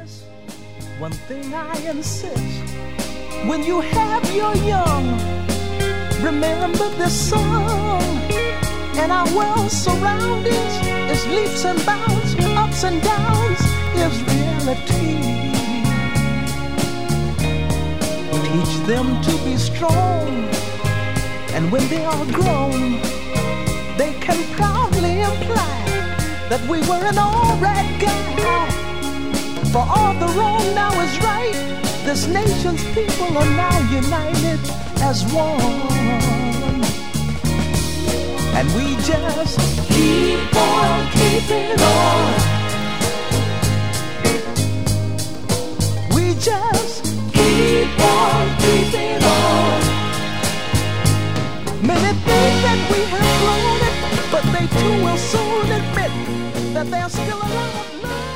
One thing I insist, when you have your young, remember this song. And our world's surroundings is leaps and bounds, ups and downs is reality. Teach them to be strong, and when they are grown, they can proudly imply that we were an alright guy. For all the wrong now is right. This nation's people are now united as one. And we just keep on keeping on. We just keep on keeping on. Many think that we have blown it, but they too will soon admit that there's still a lot of love.